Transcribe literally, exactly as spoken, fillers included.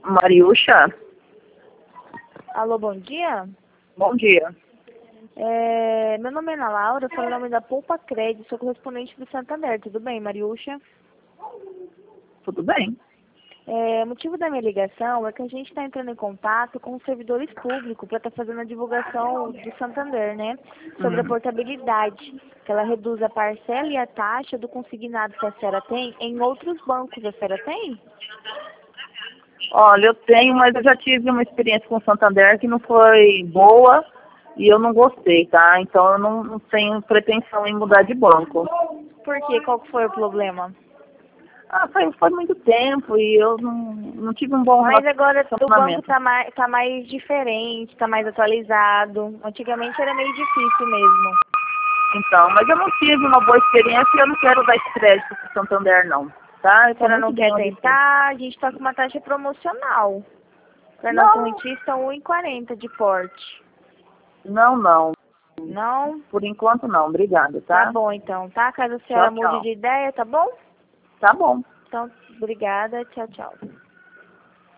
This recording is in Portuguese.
Mariúcha? Alô, bom dia. Bom dia. É, meu nome é Ana Laura, eu falo em nome da Poupa Crédito, sou correspondente do Santander. Tudo bem, Mariúcha? Tudo bem? É, o motivo da minha ligação é que a gente está entrando em contato com os servidores públicos para estar fazendo a divulgação do Santander, né? Sobre a Hum. portabilidade, que ela reduz a parcela e a taxa do consignado que a senhora tem em outros bancos. A senhora tem? Olha, eu tenho, mas eu já tive uma experiência com o Santander que não foi boa e eu não gostei, tá? Então eu não, não tenho pretensão em mudar de banco. Por quê? Qual que foi o problema? Ah, foi, foi muito tempo e eu não, não tive um bom Mas agora o banco relacionamento. está mais, tá mais diferente, está mais atualizado. Antigamente era meio difícil mesmo. Então, mas eu não tive uma boa experiência e eu não quero dar esse crédito pro Santander, não. Tá? Eu A tô senhora muito não bem quer onde estou. tentar? A gente está com uma taxa promocional. Para não Não, correntista, um e quarenta de porte. não, não. Não? Por enquanto não, obrigada, Tá tá? bom, então, tá? Caso a senhora Tchau, mude tchau. de ideia, tá bom? Tá bom. Então, obrigada. Tchau, tchau.